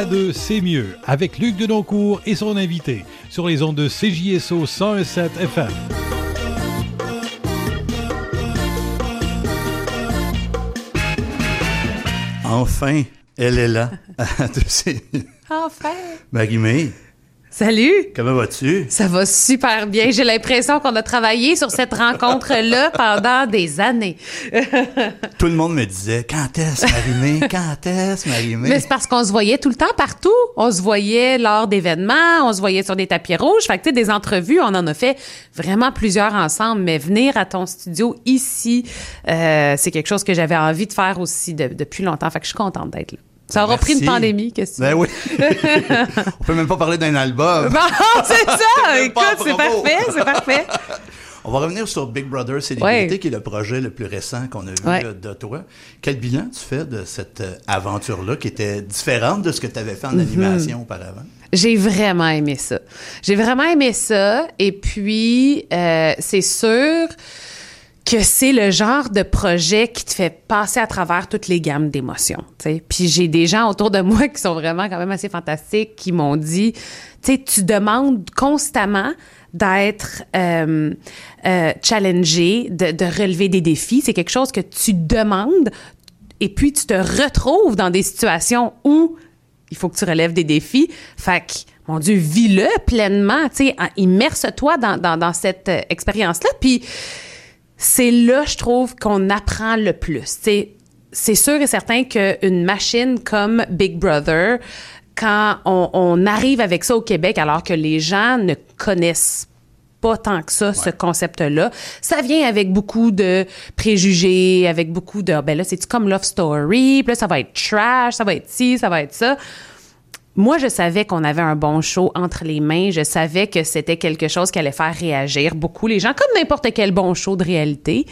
À deux, c'est mieux, avec Luc Denoncourt et son invité, sur les ondes de CJSO 101.7 FM. Enfin, elle est là. À deux, c'est mieux. Enfin! Marie-Mé, Salut! comment vas-tu? Ça va super bien. J'ai l'impression qu'on a travaillé sur cette rencontre-là pendant des années. Tout le monde me disait, quand est-ce, Marie-Mé? Quand est-ce, Marie-Mé? Mais c'est parce qu'on se voyait tout le temps partout. On se voyait lors d'événements, on se voyait sur des tapis rouges. Fait que, tu sais, des entrevues, on en a fait vraiment plusieurs ensemble. Mais venir à ton studio ici, c'est quelque chose que j'avais envie de faire aussi depuis longtemps. Fait que je suis contente d'être là. Ça aura pris une pandémie, qu'est-ce que tu veux? Ben oui. On peut même pas parler d'un album. Bon, c'est ça! Écoute, c'est parfait. On va revenir sur Big Brother Célébrité, qui est le projet le plus récent qu'on a vu de toi. Quel bilan tu fais de cette aventure-là qui était différente de ce que tu avais fait en animation auparavant? J'ai vraiment aimé ça. Et puis, c'est sûr que c'est le genre de projet qui te fait passer à travers toutes les gammes d'émotions, tu sais. Puis j'ai des gens autour de moi qui sont vraiment quand même assez fantastiques, qui m'ont dit, tu sais, tu demandes constamment d'être challengé, de relever des défis. C'est quelque chose que tu demandes et puis tu te retrouves dans des situations où il faut que tu relèves des défis. Fait que, mon Dieu, vis-le pleinement, tu sais, immerse-toi dans cette expérience-là. Puis c'est là, je trouve, qu'on apprend le plus. T'sais, c'est sûr et certain qu'une machine comme Big Brother, quand on arrive avec ça au Québec, alors que les gens ne connaissent pas tant que ça, ce concept-là, ça vient avec beaucoup de préjugés, avec beaucoup de, ben là, c'est-tu comme Love Story, puis là, ça va être trash, ça va être ci, ça va être ça. Moi, je savais qu'on avait un bon show entre les mains. Je savais que c'était quelque chose qui allait faire réagir beaucoup les gens, comme n'importe quel bon show de réalité.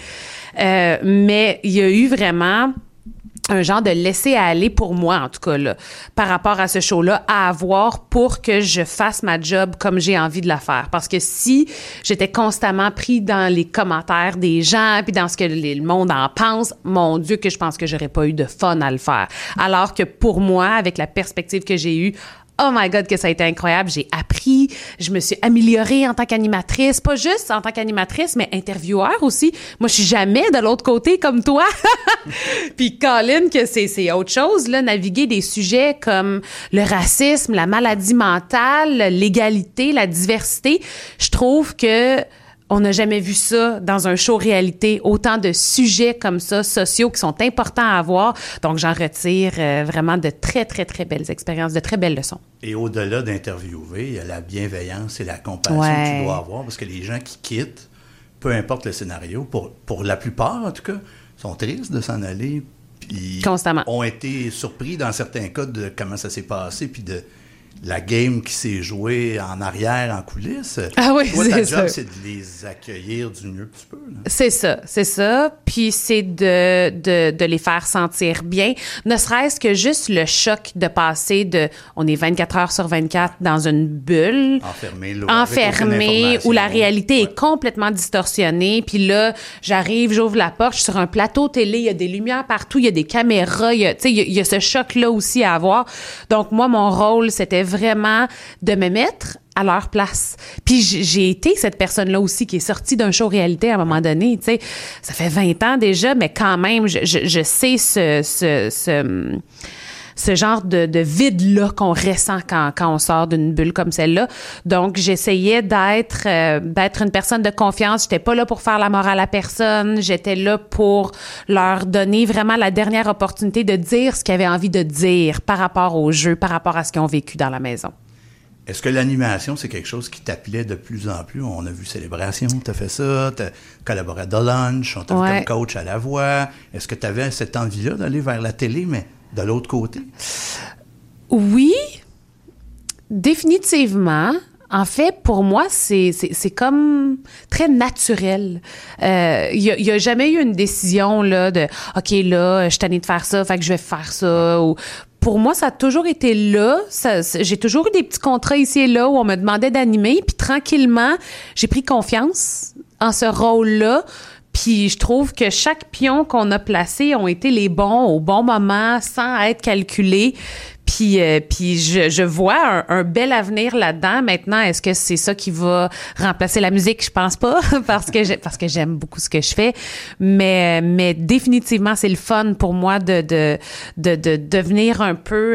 Mais il y a eu vraiment un genre de laisser-aller pour moi, en tout cas, là, par rapport à ce show-là, à avoir pour que je fasse ma job comme j'ai envie de la faire. Parce que si j'étais constamment pris dans les commentaires des gens, puis dans ce que le monde en pense, mon Dieu, que je pense que j'aurais pas eu de fun à le faire. Alors que pour moi, avec la perspective que j'ai eue, oh my God, que ça a été incroyable. J'ai appris, je me suis améliorée en tant qu'animatrice, pas juste en tant qu'animatrice, mais intervieweur aussi. Moi, je suis jamais de l'autre côté comme toi. Puis Colin, que c'est autre chose, là, naviguer des sujets comme le racisme, la maladie mentale, l'égalité, la diversité. Je trouve que on n'a jamais vu ça dans un show réalité, autant de sujets comme ça, sociaux, qui sont importants à avoir. Donc, j'en retire vraiment de très, très, très belles expériences, de très belles leçons. Et au-delà d'interviewer, il y a la bienveillance et la compassion que tu dois avoir, parce que les gens qui quittent, peu importe le scénario, pour la plupart, en tout cas, sont tristes de s'en aller, puis constamment ont été surpris dans certains cas de comment ça s'est passé, puis de la game qui s'est jouée en arrière, en coulisses. Ah oui, toi, c'est ta job, ça. c'est de les accueillir du mieux que tu peux. Là. C'est ça. Puis c'est de les faire sentir bien. Ne serait-ce que juste le choc de passer on est 24 heures sur 24 dans une bulle. Enfermé, où la réalité est complètement distorsionnée. Puis là, j'arrive, j'ouvre la porte, je suis sur un plateau télé, il y a des lumières partout, il y a des caméras, il y a ce choc-là aussi à avoir. Donc moi, mon rôle, c'était vraiment de me mettre à leur place. Puis j'ai été cette personne-là aussi qui est sortie d'un show réalité à un moment donné, tu sais. Ça fait 20 ans déjà, mais quand même, je sais ce genre de vide-là qu'on ressent quand on sort d'une bulle comme celle-là. Donc, j'essayais d'être une personne de confiance. J'étais pas là pour faire la morale à personne. J'étais là pour leur donner vraiment la dernière opportunité de dire ce qu'ils avaient envie de dire par rapport au jeu, par rapport à ce qu'ils ont vécu dans la maison. Est-ce que l'animation, c'est quelque chose qui t'appelait de plus en plus? On a vu Célébration, t'as fait ça, t'as collaboré à The Lunch, on t'a vu comme coach à La Voix. Est-ce que t'avais cette envie-là d'aller vers la télé, mais de l'autre côté? Oui, définitivement. En fait, pour moi, c'est comme très naturel. Il y a jamais eu une décision là de OK, là, je suis tannée de faire ça, fait que je vais faire ça. Ou pour moi, ça a toujours été là. J'ai toujours eu des petits contrats ici et là où on me demandait d'animer, puis tranquillement, j'ai pris confiance en ce rôle-là. Puis je trouve que chaque pion qu'on a placé ont été les bons au bon moment, sans être calculés. Puis Puis je vois un bel avenir là-dedans. Maintenant, est-ce que c'est ça qui va remplacer la musique? Je pense pas, parce que j'aime beaucoup ce que je fais. Mais définitivement, c'est le fun pour moi de devenir un peu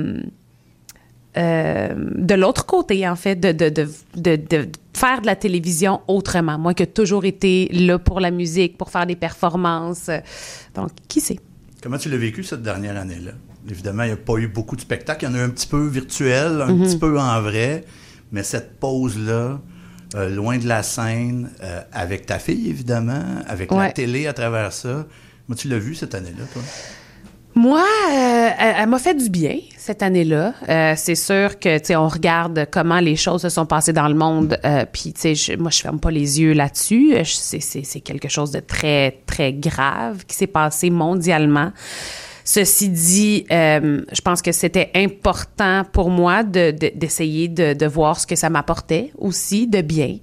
de l'autre côté, en fait, de faire de la télévision autrement. Moi, qui ai toujours été là pour la musique, pour faire des performances. Donc, qui sait? Comment tu l'as vécu cette dernière année-là? Évidemment, il n'y a pas eu beaucoup de spectacles. Il y en a eu un petit peu virtuel, un petit peu en vrai. Mais cette pause-là, loin de la scène, avec ta fille, évidemment, avec la télé à travers ça. Comment tu l'as vu cette année-là, toi? Moi, elle m'a fait du bien cette année-là. C'est sûr que, tu sais, on regarde comment les choses se sont passées dans le monde. Puis, tu sais, moi, je ferme pas les yeux là-dessus. C'est quelque chose de très, très grave qui s'est passé mondialement. Ceci dit, je pense que c'était important pour moi d'essayer de voir ce que ça m'apportait aussi de bien.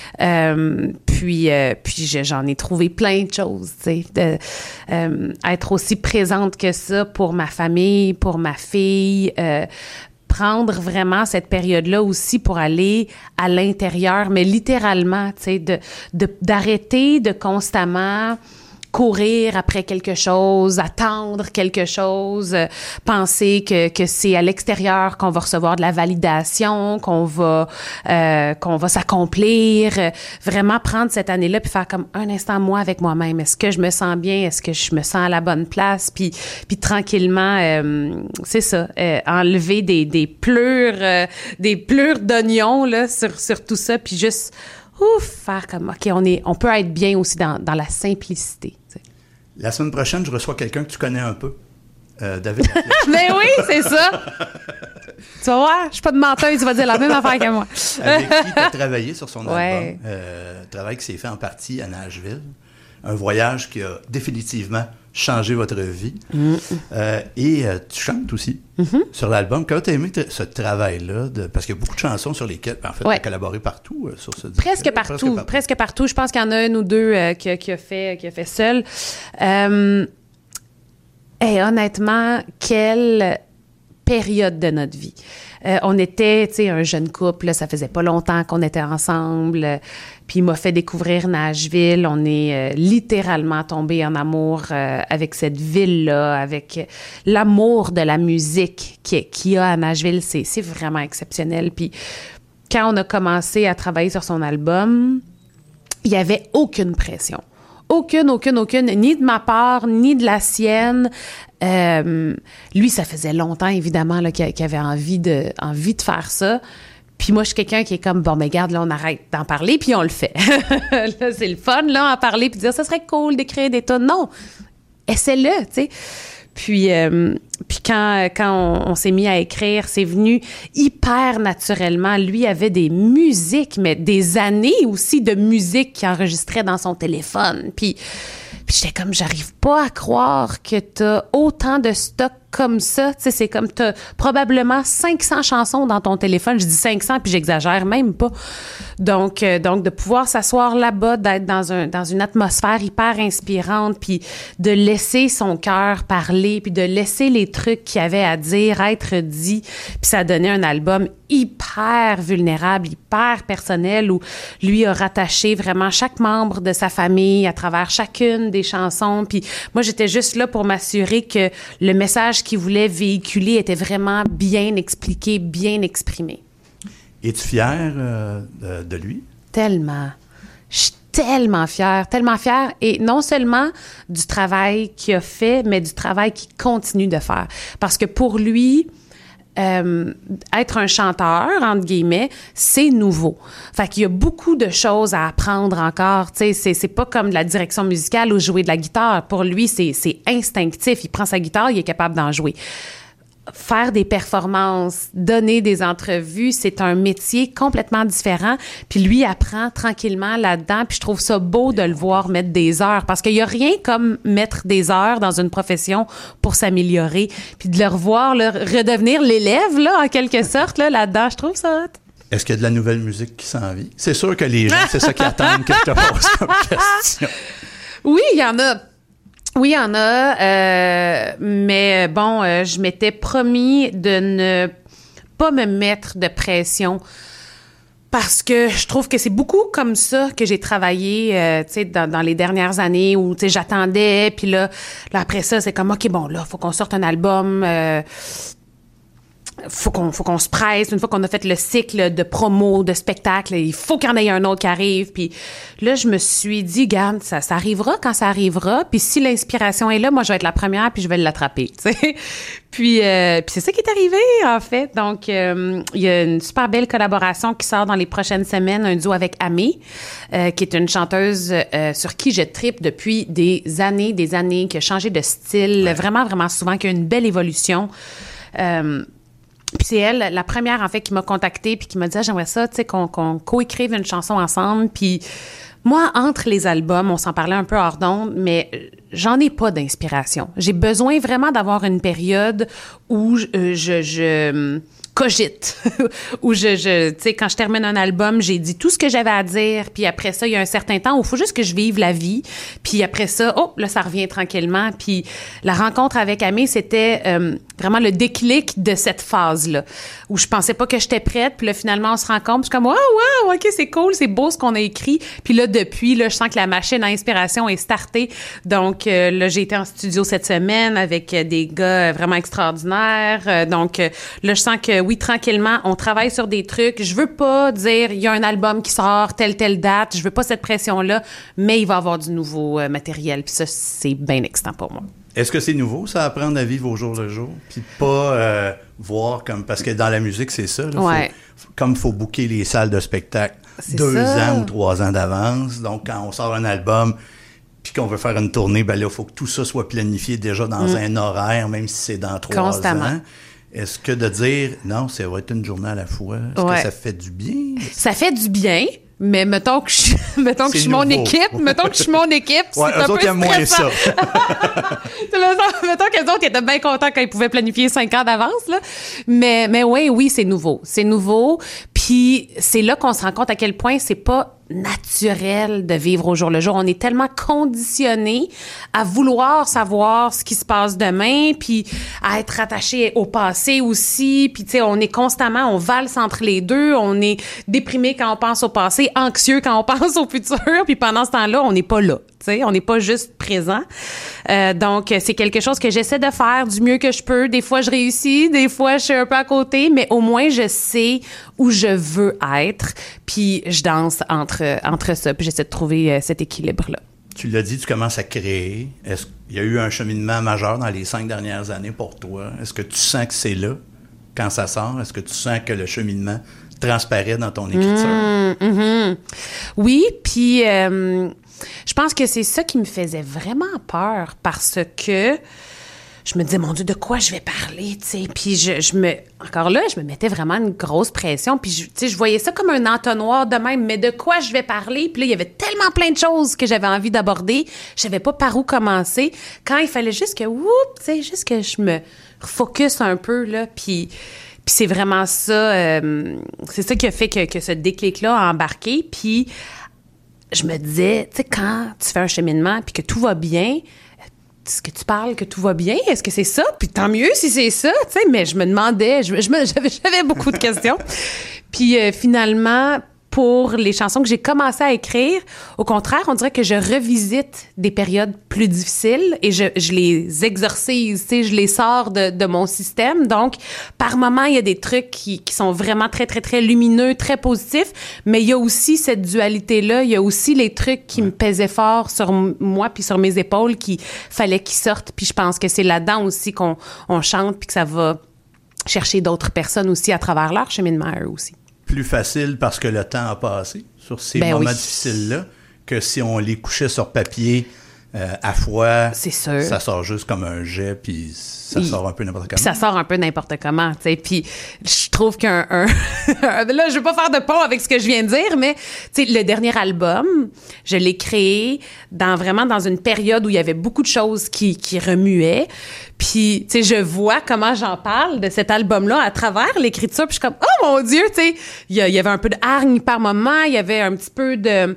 Puis j'en ai trouvé plein de choses, tu sais, être aussi présente que ça pour ma famille, pour ma fille, prendre vraiment cette période-là aussi pour aller à l'intérieur, mais littéralement, tu sais, d'arrêter de constamment courir après quelque chose, attendre quelque chose, penser que c'est à l'extérieur qu'on va recevoir de la validation, qu'on va s'accomplir, vraiment prendre cette année-là puis faire comme un instant moi avec moi-même. Est-ce que je me sens bien? Est-ce que je me sens à la bonne place? Puis tranquillement, c'est ça, enlever des pleurs d'oignons là sur tout ça, puis juste faire comme OK, on peut être bien aussi dans la simplicité. T'sais. La semaine prochaine, je reçois quelqu'un que tu connais un peu, David. Mais oui, c'est ça. Tu vas voir, je suis pas de menteuse, tu vas dire la même affaire que moi. Avec qui tu as travaillé sur son album. Travail qui s'est fait en partie à Nashville. Un voyage qui a définitivement changé votre vie. Et tu chantes aussi sur l'album. Comment tu as aimé ce travail-là? Parce qu'il y a beaucoup de chansons sur lesquelles, en fait, tu as collaboré partout sur ce disque. Presque partout. Je pense qu'il y en a une ou deux qui a fait seul. Et honnêtement, quelle période de notre vie. On était, tu sais, un jeune couple, là, ça faisait pas longtemps qu'on était ensemble, puis il m'a fait découvrir Nashville. On est littéralement tombés en amour avec cette ville-là, avec l'amour de la musique qu'il y a à Nashville. C'est vraiment exceptionnel. Puis quand on a commencé à travailler sur son album, il y avait aucune pression. Aucune, ni de ma part, ni de la sienne. Lui, ça faisait longtemps, évidemment, là, qu'il avait envie de faire ça. Puis moi, je suis quelqu'un qui est comme, bon, mais regarde, là, on arrête d'en parler, puis on le fait. Là, c'est le fun, là, en parler, puis dire, ça serait cool d'écrire des tonnes. Non, essaie-le, tu sais. Puis quand on s'est mis à écrire, c'est venu hyper naturellement. Lui avait des musiques, mais des années aussi de musique qu'il enregistrait dans son téléphone. Puis j'étais comme, j'arrive pas à croire que t'as autant de stock comme ça. Tu sais, c'est comme t'as probablement 500 chansons dans ton téléphone. Je dis 500, puis j'exagère même pas. Donc de pouvoir s'asseoir là-bas, d'être dans une atmosphère hyper inspirante, puis de laisser son cœur parler, puis de laisser les trucs qu'il avait à dire être dit, puis ça donnait un album hyper vulnérable, hyper personnel, où lui a rattaché vraiment chaque membre de sa famille à travers chacune des chansons. Puis moi, j'étais juste là pour m'assurer que le message qu'il voulait véhiculer était vraiment bien expliqué, bien exprimé. Es-tu fière de lui? Tellement. Je suis tellement fière. Et non seulement du travail qu'il a fait, mais du travail qu'il continue de faire. Parce que pour lui, être un chanteur, entre guillemets, c'est nouveau. Fait qu'il y a beaucoup de choses à apprendre encore. Tu sais, c'est pas comme de la direction musicale ou jouer de la guitare. Pour lui, c'est instinctif. Il prend sa guitare, il est capable d'en jouer. Faire des performances, donner des entrevues, c'est un métier complètement différent. Puis lui apprend tranquillement là-dedans. Puis je trouve ça beau de le voir mettre des heures. Parce qu'il y a rien comme mettre des heures dans une profession pour s'améliorer. Puis de le revoir, là, redevenir l'élève, là, en quelque sorte, là-dedans, je trouve ça hot. Est-ce qu'il y a de la nouvelle musique qui s'en vient? C'est sûr que les gens, c'est ça qu'ils attendent que je te pose comme question. Oui, il y en a. Oui, il y en a, mais bon, je m'étais promis de ne pas me mettre de pression parce que je trouve que c'est beaucoup comme ça que j'ai travaillé, tu sais, dans les dernières années où, tu sais, j'attendais, puis là, après ça, c'est comme, OK, bon, là, faut qu'on sorte un album, faut qu'on se presse. Une fois qu'on a fait le cycle de promo, de spectacle, il faut qu'il y en ait un autre qui arrive. Puis là, je me suis dit, garde, ça arrivera quand ça arrivera. Puis si l'inspiration est là, moi, je vais être la première puis je vais l'attraper, tu sais. Puis c'est ça qui est arrivé, en fait. Donc, il y a une super belle collaboration qui sort dans les prochaines semaines, un duo avec Amé, qui est une chanteuse sur qui je trippe depuis des années, qui a changé de style vraiment, vraiment souvent, qui a une belle évolution. Puis c'est elle, la première, en fait, qui m'a contactée puis qui m'a dit « j'aimerais ça, tu sais, qu'on coécrive une chanson ensemble. » Puis moi, entre les albums, on s'en parlait un peu hors d'onde, mais j'en ai pas d'inspiration. J'ai besoin vraiment d'avoir une période où je cogite, où tu sais, quand je termine un album, j'ai dit tout ce que j'avais à dire, puis après ça, il y a un certain temps où il faut juste que je vive la vie, puis après ça, là, ça revient tranquillement, puis la rencontre avec Amé, c'était vraiment le déclic de cette phase-là, où je pensais pas que j'étais prête, puis là, finalement, on se rencontre, puis je suis comme, wow, OK, c'est cool, c'est beau ce qu'on a écrit, puis là, depuis, là, je sens que la machine à inspiration est startée, donc là, j'ai été en studio cette semaine avec des gars vraiment extraordinaires, donc là, je sens que oui, tranquillement, on travaille sur des trucs. Je veux pas dire, il y a un album qui sort, telle date. Je veux pas cette pression-là, mais il va y avoir du nouveau matériel. Puis ça, c'est bien excitant pour moi. Est-ce que c'est nouveau, ça, apprendre à vivre au jour le jour? Puis pas voir comme... Parce que dans la musique, c'est ça. Là, comme il faut booker les salles de spectacle 2 ans ou 3 ans d'avance. Donc, quand on sort un album puis qu'on veut faire une tournée, ben là, il faut que tout ça soit planifié déjà dans un horaire, même si c'est dans 3 ans. Est-ce que de dire, non, ça va être une journée à la fois, est-ce que ça fait du bien? Ça fait du bien, mais mettons que je suis mon équipe, c'est un peu stressant. Moins ça. Mettons que les autres étaient bien contents quand ils pouvaient planifier 5 ans d'avance, là. Mais oui, c'est nouveau. C'est nouveau, puis c'est là qu'on se rend compte à quel point c'est pas naturel de vivre au jour le jour. On est tellement conditionné à vouloir savoir ce qui se passe demain, puis à être attaché au passé aussi, puis tu sais, on est constamment, on valse entre les deux, on est déprimé quand on pense au passé, anxieux quand on pense au futur, puis pendant ce temps-là, on n'est pas là. T'sais, on n'est pas juste présent. Donc, c'est quelque chose que j'essaie de faire du mieux que je peux. Des fois, je réussis, des fois, je suis un peu à côté, mais au moins, je sais où je veux être, puis je danse entre ça, puis j'essaie de trouver cet équilibre-là. Tu l'as dit, tu commences à créer. Est-ce qu'il y a eu un cheminement majeur dans les 5 dernières années pour toi? Est-ce que tu sens que c'est là, quand ça sort? Est-ce que tu sens que le cheminement transparaît dans ton écriture? Oui, puis... je pense que c'est ça qui me faisait vraiment peur parce que je me disais, mon Dieu, de quoi je vais parler, tu sais. Puis encore là, je me mettais vraiment une grosse pression. Puis, tu sais, je voyais ça comme un entonnoir de même, mais de quoi je vais parler? Puis là, il y avait tellement plein de choses que j'avais envie d'aborder. Je savais pas par où commencer. Quand il fallait juste que, juste que je me focus un peu, là, puis c'est vraiment ça, c'est ça qui a fait que ce déclic-là a embarqué. Puis je me disais, tu sais, quand tu fais un cheminement puis que tout va bien, est-ce que tu parles que tout va bien? Est-ce que c'est ça? Puis tant mieux si c'est ça, tu sais, mais je me demandais, j'avais beaucoup de questions. Puis finalement, pour les chansons que j'ai commencé à écrire, au contraire, on dirait que je revisite des périodes plus difficiles et je les exorcise, tu sais, je les sors de mon système. Donc, par moments, il y a des trucs qui sont vraiment très, très, très lumineux, très positifs, mais il y a aussi cette dualité-là, il y a aussi les trucs qui me pesaient fort sur moi puis sur mes épaules qu'il fallait qu'ils sortent. Puis je pense que c'est là-dedans aussi qu'on chante puis que ça va chercher d'autres personnes aussi à travers leur cheminement à eux aussi. Plus facile parce que le temps a passé sur ces moments difficiles-là que si on les couchait sur papier à fois. C'est sûr. Ça sort juste comme un jet, puis ça sort un peu n'importe comment. Ça sort un peu n'importe comment, tu sais. Puis je trouve là, je veux pas faire de pont avec ce que je viens de dire, mais tu sais, le dernier album, je l'ai créé vraiment dans une période où il y avait beaucoup de choses qui remuaient. Puis, tu sais, je vois comment j'en parle de cet album-là à travers l'écriture. Puis je suis comme, oh mon Dieu, tu sais, il y avait un peu de hargne par moment, il y avait un petit peu de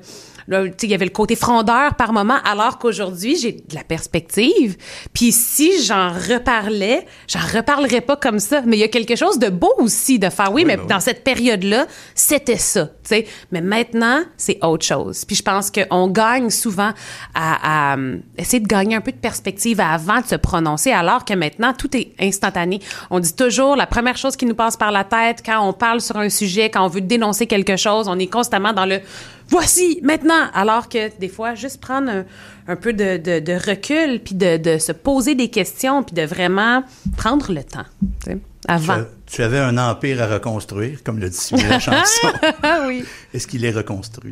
là, tu sais, il y avait le côté frondeur par moment, alors qu'aujourd'hui, j'ai de la perspective. Puis si j'en reparlerais pas comme ça. Mais il y a quelque chose de beau aussi de faire, mais dans cette période-là, c'était ça, tu sais. Mais maintenant, c'est autre chose. Puis je pense qu'on gagne souvent à essayer de gagner un peu de perspective avant de se prononcer, alors que maintenant, tout est instantané. On dit toujours, la première chose qui nous passe par la tête quand on parle sur un sujet, quand on veut dénoncer quelque chose, on est constamment dans le « voici, maintenant », alors que des fois, juste prendre un peu de recul, puis de se poser des questions, puis de vraiment prendre le temps, tu sais, avant. Tu avais un empire à reconstruire, comme le dit si bien la chanson. Oui. Est-ce qu'il est reconstruit?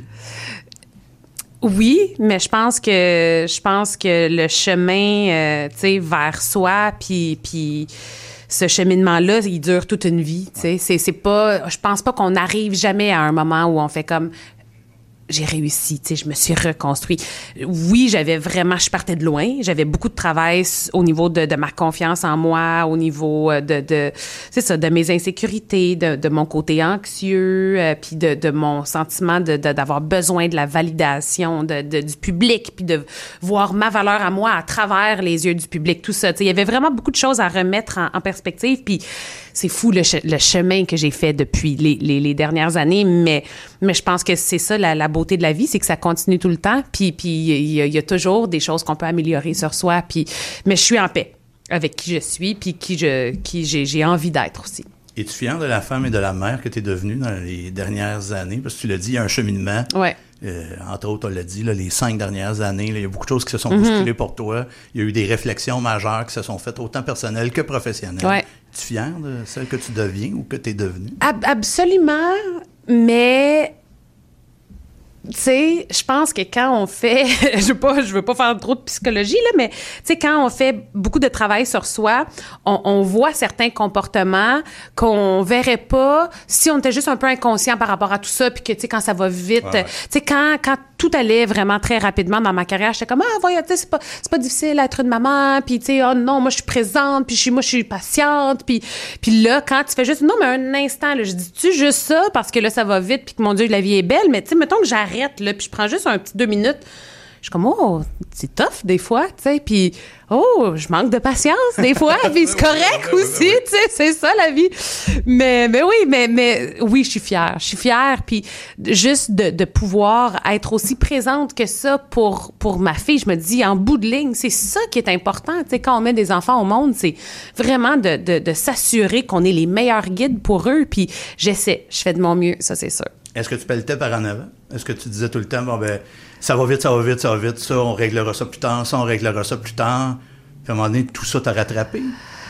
Oui, mais je pense que le chemin, tu sais, vers soi, puis ce cheminement-là, il dure toute une vie, tu sais. C'est pas, je pense pas qu'on arrive jamais à un moment où on fait comme j'ai réussi, tu sais, je me suis reconstruit. Oui, je partais de loin, j'avais beaucoup de travail au niveau de ma confiance en moi, au niveau c'est ça, de mes insécurités, de mon côté anxieux, puis de mon sentiment d'avoir besoin de la validation du public, puis de voir ma valeur à moi à travers les yeux du public, tout ça. Tu sais, il y avait vraiment beaucoup de choses à remettre en perspective, puis c'est fou le chemin que j'ai fait depuis les dernières années, mais je pense que c'est ça la beauté de la vie, c'est que ça continue tout le temps, puis il y a toujours des choses qu'on peut améliorer sur soi, mais je suis en paix avec qui je suis, puis qui j'ai envie d'être aussi. Es-tu fière de la femme et de la mère que tu es devenue dans les dernières années? Parce que tu l'as dit, il y a un cheminement. Ouais. Entre autres, on l'a dit, là, les 5 dernières années, là, il y a beaucoup de choses qui se sont bousculées pour toi. Il y a eu des réflexions majeures qui se sont faites autant personnelles que professionnelles. Ouais. Es-tu fière de celle que tu deviens ou que tu es devenue? Absolument, mais tu sais, je pense que quand on fait, je veux pas faire trop de psychologie, là, mais tu sais, quand on fait beaucoup de travail sur soi, on voit certains comportements qu'on verrait pas si on était juste un peu inconscient par rapport à tout ça, puis que, tu sais, quand ça va vite, tu sais, quand tout allait vraiment très rapidement dans ma carrière, j'étais comme, voyons, tu sais, c'est pas difficile d'être une maman, puis tu sais, oh non, moi, je suis présente, puis moi, je suis patiente, puis là, quand tu fais juste, non, mais un instant, là, je dis-tu juste ça parce que là, ça va vite, puis que, mon Dieu, la vie est belle, mais tu sais, mettons que j'arrête, là, puis je prends juste un petit 2 minutes, je suis comme, c'est tough des fois, tu sais, puis je manque de patience des fois, puis c'est correct aussi, tu sais, c'est ça la vie. Mais oui, je suis fière, puis juste de pouvoir être aussi présente que ça pour ma fille, je me dis, en bout de ligne, c'est ça qui est important, tu sais, quand on met des enfants au monde, c'est vraiment de s'assurer qu'on est les meilleurs guides pour eux, puis je fais de mon mieux, ça c'est sûr. Est-ce que tu pelletais par en avant? Est-ce que tu disais tout le temps, ça va vite, ça on réglera ça plus tard, ça, on réglera ça plus tard. Puis à un moment donné, tout ça t'a rattrapé?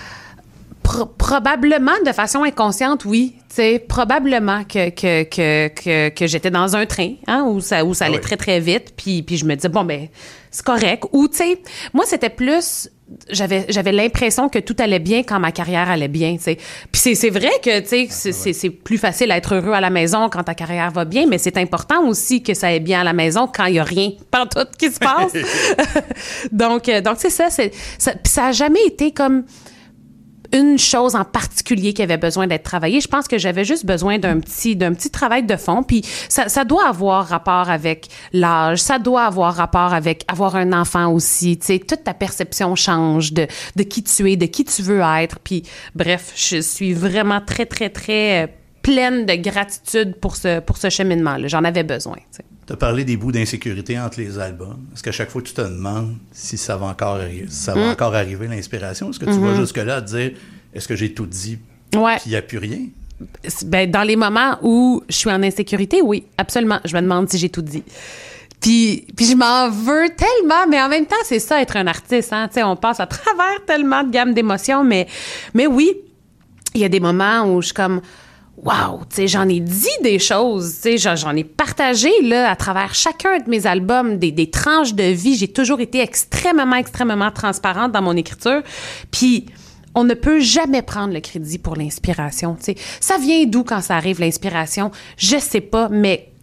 Probablement de façon inconsciente, oui. Tu sais, probablement que j'étais dans un train, hein, où ça allait très, très vite. Puis je me disais, c'est correct. Ou, tu sais, moi, c'était plus... J'avais l'impression que tout allait bien quand ma carrière allait bien, tu sais. Puis c'est vrai que, tu sais, c'est plus facile d'être heureux à la maison quand ta carrière va bien, mais c'est important aussi que ça aille bien à la maison quand il y a rien pantoute qui se passe. donc c'est ça, ça a jamais été comme une chose en particulier qui avait besoin d'être travaillée. Je pense que j'avais juste besoin d'un petit travail de fond. Puis ça doit avoir rapport avec l'âge, ça doit avoir rapport avec avoir un enfant aussi. Tu sais, toute ta perception change de qui tu es, de qui tu veux être. Puis bref, je suis vraiment très, très, très pleine de gratitude pour ce cheminement-là. J'en avais besoin, tu sais. Tu as parlé des bouts d'insécurité entre les albums. Est-ce qu'à chaque fois tu te demandes si ça va encore arriver, l'inspiration? Est-ce que tu vas jusque-là à te dire, est-ce que j'ai tout dit, puis il n'y a plus rien? Ben, dans les moments où je suis en insécurité, oui, absolument. Je me demande si j'ai tout dit. Puis je m'en veux tellement, mais en même temps, c'est ça, être un artiste. Hein? Tu sais, on passe à travers tellement de gammes d'émotions, mais oui, il y a des moments où je suis comme... Wow, tu sais, j'en ai dit des choses, tu sais, j'en ai partagé, là, à travers chacun de mes albums, des tranches de vie. J'ai toujours été extrêmement transparente dans mon écriture. Puis, on ne peut jamais prendre le crédit pour l'inspiration, tu sais. Ça vient d'où quand ça arrive, l'inspiration? Je sais pas, mais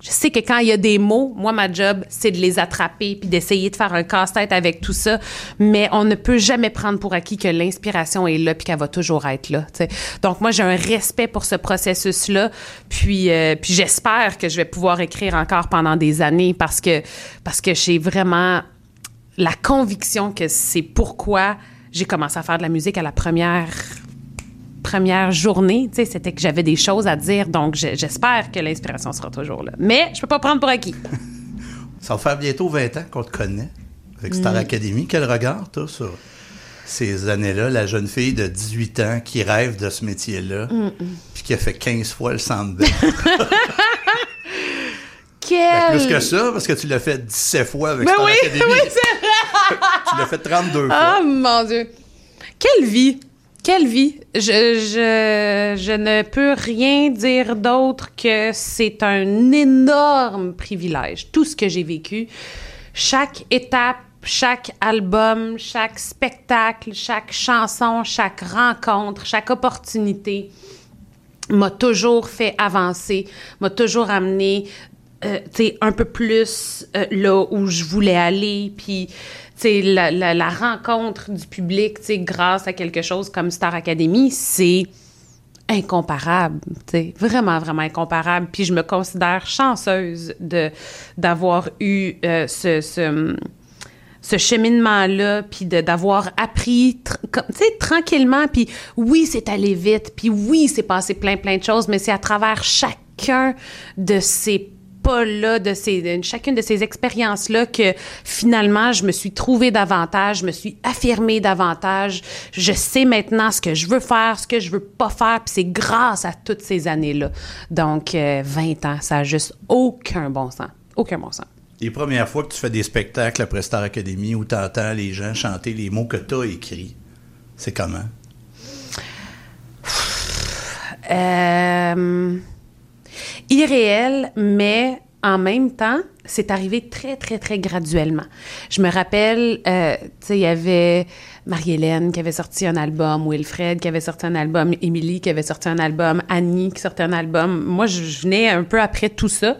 Je sais que quand il y a des mots, moi, ma job, c'est de les attraper puis d'essayer de faire un casse-tête avec tout ça. Mais on ne peut jamais prendre pour acquis que l'inspiration est là puis qu'elle va toujours être là. T'sais. Donc, moi, j'ai un respect pour ce processus-là. Puis j'espère que je vais pouvoir écrire encore pendant des années parce que j'ai vraiment la conviction que c'est pourquoi j'ai commencé à faire de la musique à la première journée, tu sais, c'était que j'avais des choses à dire, donc j'espère que l'inspiration sera toujours là. Mais je peux pas prendre pour acquis. Ça va faire bientôt 20 ans qu'on te connaît avec Star Academy. Quel regard, toi, sur ces années-là, la jeune fille de 18 ans qui rêve de ce métier-là, puis qui a fait 15 fois le Centre Bell? Plus que ça, parce que tu l'as fait 17 fois avec Star Academy. Oui, c'est vrai! Tu l'as fait 32 fois. Oh, mon Dieu! Quelle vie! Quelle vie! Je ne peux rien dire d'autre que c'est un énorme privilège. Tout ce que j'ai vécu, chaque étape, chaque album, chaque spectacle, chaque chanson, chaque rencontre, chaque opportunité m'a toujours fait avancer, m'a toujours amené un peu plus là où je voulais aller, puis la rencontre du public grâce à quelque chose comme Star Academy, c'est incomparable, vraiment, vraiment incomparable. Puis je me considère chanceuse d'avoir eu ce cheminement-là, puis d'avoir appris tranquillement, puis oui, c'est allé vite, puis oui, c'est passé plein de choses, mais c'est à travers chacun de ces pas-là, chacune de ces expériences-là que finalement, je me suis trouvée davantage, je me suis affirmée davantage. Je sais maintenant ce que je veux faire, ce que je veux pas faire, puis c'est grâce à toutes ces années-là. Donc, 20 ans, ça a juste aucun bon sens. Aucun bon sens. Les premières fois que tu fais des spectacles après Star Academy où tu entends les gens chanter les mots que tu as écrits, c'est comment? Irréel, mais en même temps, c'est arrivé très, très, très graduellement. Je me rappelle, il y avait Marie-Hélène qui avait sorti un album, Wilfred qui avait sorti un album, Émilie qui avait sorti un album, Annie qui sortait un album. Moi, je venais un peu après tout ça.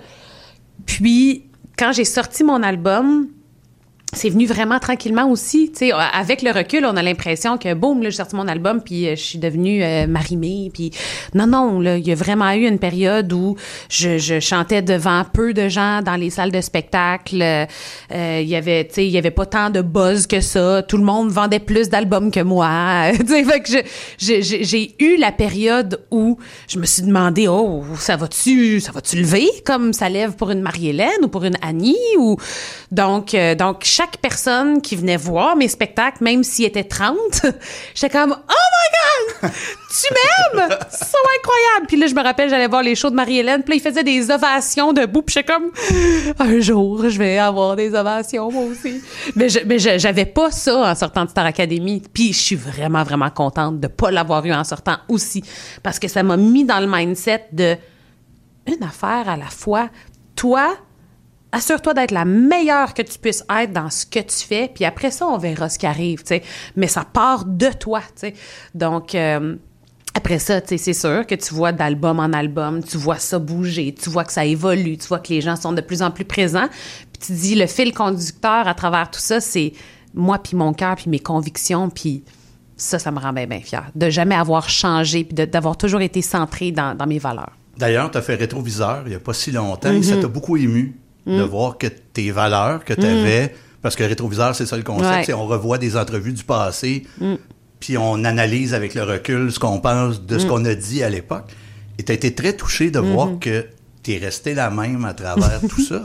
Puis, quand j'ai sorti mon album, c'est venu vraiment tranquillement aussi. Tu sais, avec le recul, on a l'impression que, boum, là, j'ai sorti mon album, puis je suis devenue Marie-Mé. Puis non, là, il y a vraiment eu une période où je chantais devant peu de gens dans les salles de spectacle. Il y avait pas tant de buzz que ça. Tout le monde vendait plus d'albums que moi. Tu sais, fait que j'ai eu la période où je me suis demandé, ça va-tu lever comme ça lève pour une Marie-Hélène ou pour une Annie ou donc chaque personne qui venait voir mes spectacles, même s'il était 30, j'étais comme « Oh my God! Tu m'aimes? C'est so incroyable! » Puis là, je me rappelle, j'allais voir les shows de Marie-Hélène, puis là, ils faisaient des ovations debout, puis j'étais comme « Un jour, je vais avoir des ovations, moi aussi. » Mais j'avais pas ça en sortant de Star Academy. Puis je suis vraiment, vraiment contente de pas l'avoir eu en sortant aussi, parce que ça m'a mis dans le mindset de une affaire à la fois. Toi, assure-toi d'être la meilleure que tu puisses être dans ce que tu fais, puis après ça, on verra ce qui arrive, tu sais. Mais ça part de toi, tu sais. Donc, après ça, tu sais, c'est sûr que tu vois d'album en album, tu vois ça bouger, tu vois que ça évolue, tu vois que les gens sont de plus en plus présents, puis tu dis, le fil conducteur à travers tout ça, c'est moi puis mon cœur puis mes convictions, puis ça me rend bien, bien fière. De jamais avoir changé, puis d'avoir toujours été centrée dans mes valeurs. D'ailleurs, tu as fait Rétroviseur il n'y a pas si longtemps, et ça t'a beaucoup ému de voir que tes valeurs que tu avais, parce que Rétroviseur, c'est ça le concept, on revoit des entrevues du passé, puis on analyse avec le recul ce qu'on pense de ce qu'on a dit à l'époque. Et tu as été très touché de voir que tu es restée la même à travers tout ça.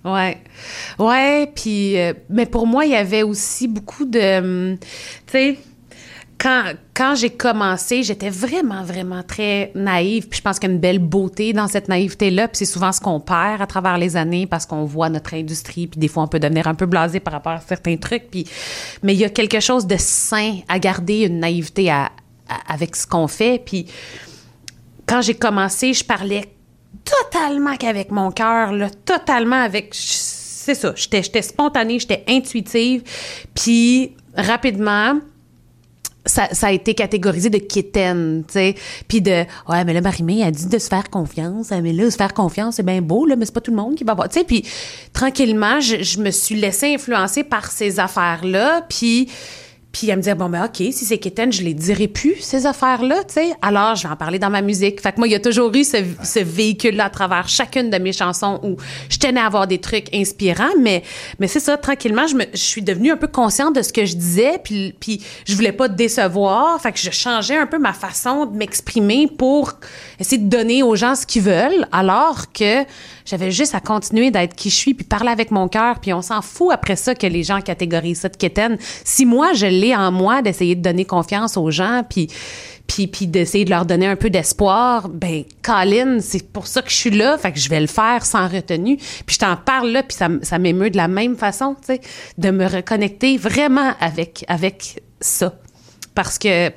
Ouais, puis mais pour moi, il y avait aussi beaucoup de... tu sais, quand j'ai commencé, j'étais vraiment, vraiment très naïve. Puis je pense qu'il y a une belle beauté dans cette naïveté-là. Puis c'est souvent ce qu'on perd à travers les années parce qu'on voit notre industrie. Puis des fois, on peut devenir un peu blasé par rapport à certains trucs. Mais il y a quelque chose de sain à garder une naïveté avec ce qu'on fait. Puis quand j'ai commencé, je parlais totalement qu'avec mon cœur, là, totalement avec... C'est ça, j'étais spontanée, j'étais intuitive. Puis rapidement... ça a été catégorisé de quétaine, tu sais, puis de ouais mais là Marie-Mé a dit de se faire confiance, mais là se faire confiance c'est bien beau là, mais c'est pas tout le monde qui va avoir, tu sais, puis tranquillement je me suis laissée influencer par ces affaires-là, puis elle me disait, bon, ben OK, si c'est quétaine, je les dirai plus, ces affaires-là, tu sais. Alors, je vais en parler dans ma musique. Fait que moi, il y a toujours eu ce véhicule-là à travers chacune de mes chansons où je tenais à avoir des trucs inspirants, mais c'est ça, tranquillement, je suis devenue un peu consciente de ce que je disais, puis je voulais pas décevoir. Fait que je changeais un peu ma façon de m'exprimer pour essayer de donner aux gens ce qu'ils veulent, alors que j'avais juste à continuer d'être qui je suis, puis parler avec mon cœur, puis on s'en fout après ça que les gens catégorisent ça de quétaine. Si moi, je l'ai en moi d'essayer de donner confiance aux gens, puis d'essayer de leur donner un peu d'espoir, ben Colin, c'est pour ça que je suis là, fait que je vais le faire sans retenue. Puis je t'en parle là, puis ça m'émeut de la même façon, tu sais, de me reconnecter vraiment avec ça. Parce que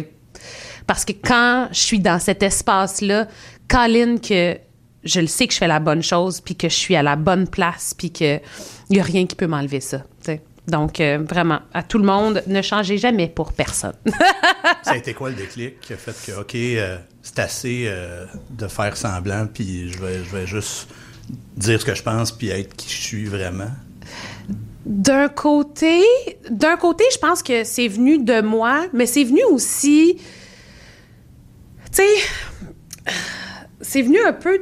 quand je suis dans cet espace-là, Colin, que je le sais que je fais la bonne chose, puis que je suis à la bonne place, puis qu'il n'y a rien qui peut m'enlever ça, tu sais. Donc, vraiment, à tout le monde, ne changez jamais pour personne. Ça a été quoi le déclic qui a fait que, OK, c'est assez de faire semblant, puis je vais juste dire ce que je pense, puis être qui je suis vraiment? D'un côté, je pense que c'est venu de moi, mais c'est venu aussi, tu sais, c'est venu un peu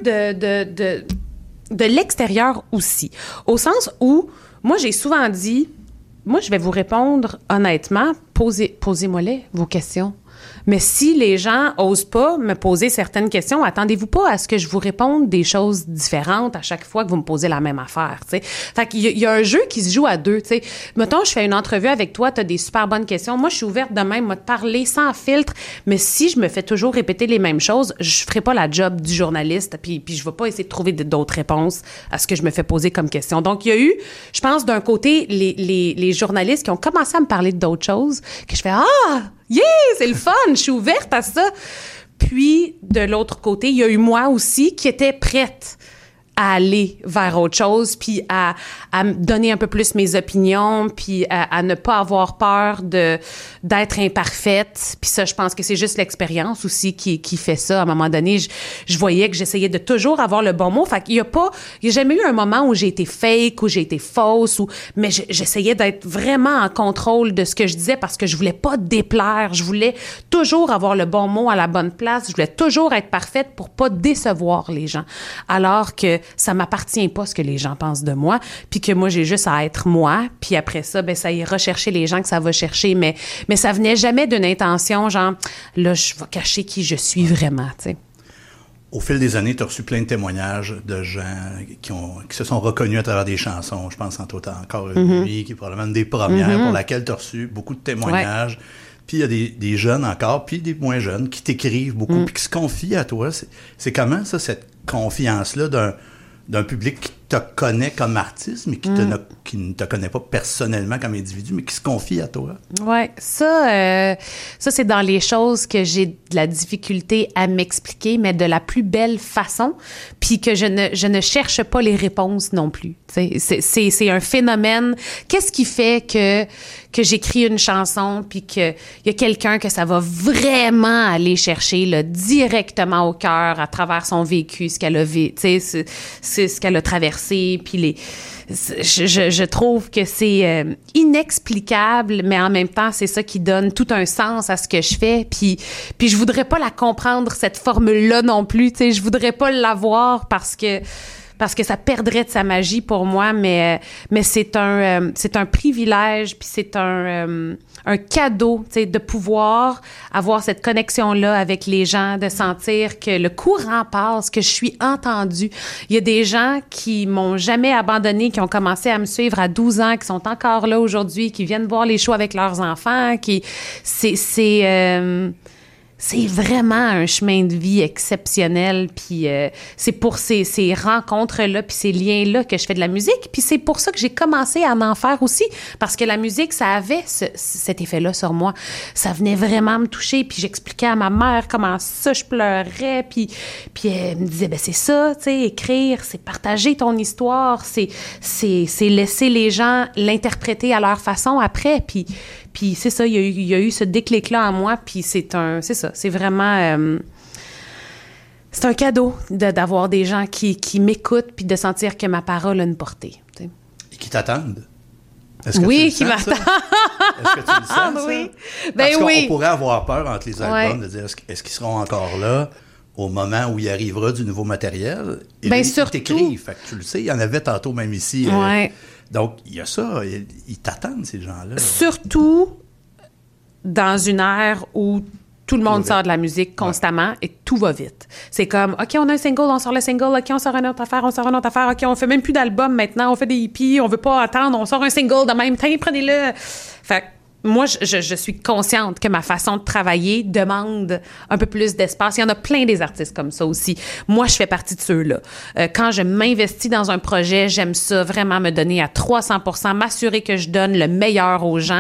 de l'extérieur aussi. Au sens où, moi, j'ai souvent dit, moi, je vais vous répondre honnêtement, posez-moi-les, vos questions. Mais si les gens osent pas me poser certaines questions, attendez-vous pas à ce que je vous réponde des choses différentes à chaque fois que vous me posez la même affaire, tu sais. Fait qu'il y a un jeu qui se joue à deux, tu sais. Mettons, je fais une entrevue avec toi, t'as des super bonnes questions. Moi, je suis ouverte de même, moi, de parler sans filtre. Mais si je me fais toujours répéter les mêmes choses, je ferai pas la job du journaliste, puis je vais pas essayer de trouver d'autres réponses à ce que je me fais poser comme question. Donc, il y a eu, je pense, d'un côté, les journalistes qui ont commencé à me parler d'autres choses, que je fais « Ah! Yeah! C'est le fun! Je suis ouverte à ça! » Puis, de l'autre côté, il y a eu moi aussi qui était prête à aller vers autre chose, puis à me donner un peu plus mes opinions, puis à ne pas avoir peur d'être imparfaite. Puis ça, je pense que c'est juste l'expérience aussi qui fait ça. À un moment donné, je voyais que j'essayais de toujours avoir le bon mot. Fait qu'il y a jamais eu un moment où j'ai été fake, où j'ai été fausse, mais j'essayais d'être vraiment en contrôle de ce que je disais parce que je voulais pas déplaire. Je voulais toujours avoir le bon mot à la bonne place. Je voulais toujours être parfaite pour pas décevoir les gens. Alors que ça m'appartient pas ce que les gens pensent de moi, puis que moi, j'ai juste à être moi, puis après ça, ben ça ira chercher les gens que ça va chercher, mais ça venait jamais d'une intention, genre, là, je vais cacher qui je suis vraiment, tu sais. Au fil des années, tu as reçu plein de témoignages de gens qui se sont reconnus à travers des chansons. Je pense entre autres encore une nuit, qui est probablement une des premières pour laquelle tu as reçu beaucoup de témoignages. Ouais. Puis il y a des jeunes encore, puis des moins jeunes qui t'écrivent beaucoup, puis qui se confient à toi. C'est comment ça, cette confiance-là d'un public qui te connaît comme artiste, mais qui ne te connaît pas personnellement comme individu, mais qui se confie à toi? Oui, ça c'est dans les choses que j'ai de la difficulté à m'expliquer, mais de la plus belle façon, puis que je ne cherche pas les réponses non plus. C'est un phénomène. Qu'est-ce qui fait que j'écris une chanson, puis qu'il y a quelqu'un que ça va vraiment aller chercher là, directement au cœur, à travers son vécu, ce qu'elle a vécu, c'est ce qu'elle a traversé, puis je trouve que c'est inexplicable, mais en même temps, c'est ça qui donne tout un sens à ce que je fais. Puis je voudrais pas la comprendre, cette formule-là non plus. Tu sais, je voudrais pas l'avoir parce que ça perdrait de sa magie pour moi, mais c'est un privilège, puis c'est un cadeau, tu sais, de pouvoir avoir cette connexion-là avec les gens, de sentir que le courant passe, que je suis entendue. Il y a des gens qui m'ont jamais abandonnée, qui ont commencé à me suivre à 12 ans, qui sont encore là aujourd'hui, qui viennent voir les shows avec leurs enfants, c'est vraiment un chemin de vie exceptionnel, puis c'est pour ces rencontres-là, puis ces liens-là que je fais de la musique, puis c'est pour ça que j'ai commencé à en faire aussi, parce que la musique, ça avait cet effet-là sur moi. Ça venait vraiment me toucher, puis j'expliquais à ma mère comment ça, je pleurais, puis elle me disait, ben c'est ça, tu sais, écrire, c'est partager ton histoire, c'est laisser les gens l'interpréter à leur façon après, puis Puis c'est ça, il y a eu ce déclic-là en moi, puis c'est ça, c'est vraiment... c'est un cadeau d'avoir des gens qui m'écoutent puis de sentir que ma parole a une portée. T'sais. Et qui t'attendent. Oui, qui m'attendent. Est-ce que tu le sens, oui. Ça? Ben Parce oui. qu'on pourrait avoir peur entre les albums de dire est-ce qu'ils seront encore là au moment où il arrivera du nouveau matériel? Et ben là, surtout. Ils t'écrivent. Fait que tu le sais, il y en avait tantôt même ici. Ouais. Donc, il y a ça. Ils t'attendent, ces gens-là. Surtout dans une ère où tout le monde sort de la musique constamment et tout va vite. C'est comme, OK, on a un single, on sort le single. OK, on sort une autre affaire, on sort une autre affaire. OK, on fait même plus d'album maintenant, on fait des hippies, on veut pas attendre, on sort un single de même temps, prenez-le. Fait que moi, je suis consciente que ma façon de travailler demande un peu plus d'espace. Il y en a plein des artistes comme ça aussi. Moi, je fais partie de ceux-là. Quand je m'investis dans un projet, j'aime ça vraiment me donner à 300%, m'assurer que je donne le meilleur aux gens.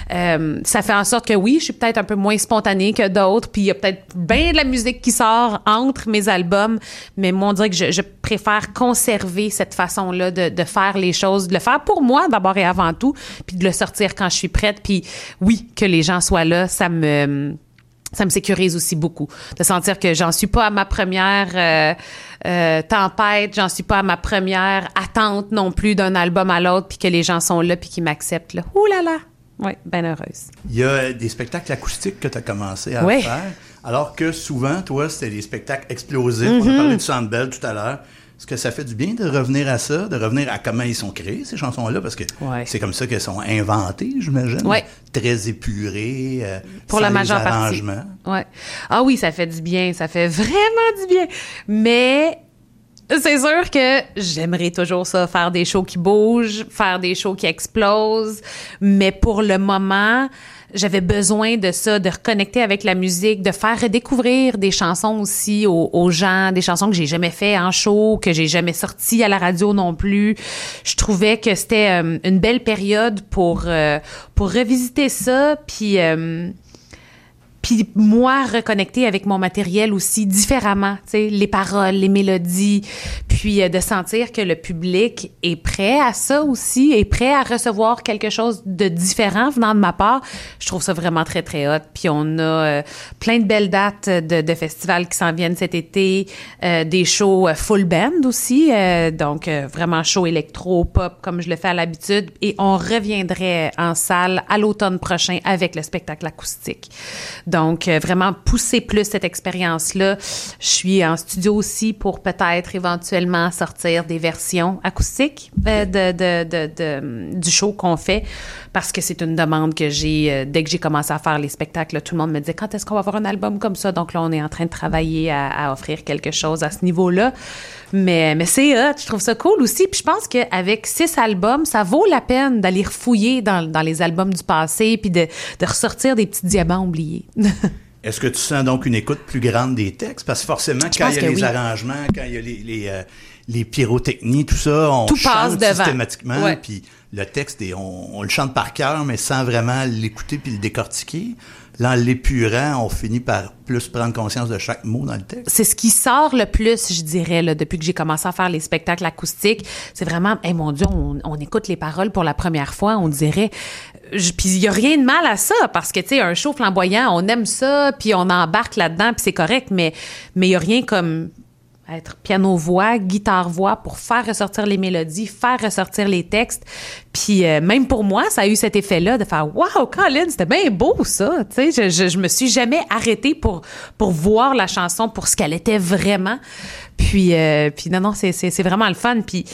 Ça fait en sorte que oui, je suis peut-être un peu moins spontanée que d'autres, puis il y a peut-être bien de la musique qui sort entre mes albums, mais moi, on dirait que je préfère conserver cette façon-là de faire les choses, de le faire pour moi d'abord et avant tout, puis de le sortir quand je suis prête, puis oui, que les gens soient là, ça me sécurise aussi beaucoup. De sentir que j'en suis pas à ma première tempête, j'en suis pas à ma première attente non plus d'un album à l'autre, puis que les gens sont là, puis qu'ils m'acceptent. Là. Ouh là là! Oui, bien heureuse. Il y a des spectacles acoustiques que tu as commencé à faire, alors que souvent, toi, c'était des spectacles explosifs. On a parlé du Sandbell tout à l'heure. Est-ce que ça fait du bien de revenir à ça, de revenir à comment ils sont créés, ces chansons-là? Parce que c'est comme ça qu'elles sont inventées, j'imagine. Ouais. Très épurées, pour sans la majeure les arrangements. Partie. Ouais. Ah oui, ça fait du bien. Ça fait vraiment du bien. Mais c'est sûr que j'aimerais toujours ça, faire des shows qui bougent, faire des shows qui explosent. Mais pour le moment, j'avais besoin de ça, de reconnecter avec la musique, de faire redécouvrir des chansons aussi aux gens, des chansons que j'ai jamais fait en show, que j'ai jamais sorties à la radio non plus. Je trouvais que c'était une belle période pour revisiter ça, puis moi, reconnecter avec mon matériel aussi différemment, tu sais, les paroles, les mélodies, puis de sentir que le public est prêt à ça aussi, est prêt à recevoir quelque chose de différent venant de ma part. Je trouve ça vraiment très, très hot. Puis on a plein de belles dates de festivals qui s'en viennent cet été, des shows full band aussi, donc vraiment show électro, pop, comme je le fais à l'habitude, et on reviendrait en salle à l'automne prochain avec le spectacle acoustique. Donc, vraiment pousser plus cette expérience-là. Je suis en studio aussi pour peut-être éventuellement sortir des versions acoustiques du show qu'on fait, parce que c'est une demande que j'ai. Dès que j'ai commencé à faire les spectacles, là, tout le monde me disait « Quand est-ce qu'on va avoir un album comme ça? » Donc là, on est en train de travailler à offrir quelque chose à ce niveau-là. Mais c'est hot, je trouve ça cool aussi. Puis je pense qu'avec 6 albums, ça vaut la peine d'aller refouiller dans les albums du passé puis de ressortir des petits diamants oubliés. Est-ce que tu sens donc une écoute plus grande des textes? Parce que forcément, quand il y a les arrangements, quand il y a les pyrotechnies, tout ça, on tout chante passe systématiquement. Ouais. Puis le texte, on le chante par cœur, mais sans vraiment l'écouter puis le décortiquer. Là, en l'épurant, on finit par plus prendre conscience de chaque mot dans le texte. C'est ce qui sort le plus, je dirais, là, depuis que j'ai commencé à faire les spectacles acoustiques. C'est vraiment, hey, mon Dieu, on écoute les paroles pour la première fois, on dirait. Puis il y a rien de mal à ça, parce que, tu sais, un show flamboyant, on aime ça, puis on embarque là-dedans, puis c'est correct, mais il y a rien comme être piano-voix, guitare-voix pour faire ressortir les mélodies, faire ressortir les textes. Puis même pour moi, ça a eu cet effet-là de faire « Wow, Colin, c'était bien beau ça! » Tu sais, je me suis jamais arrêtée pour voir la chanson pour ce qu'elle était vraiment. Puis non, c'est vraiment le fun. Puis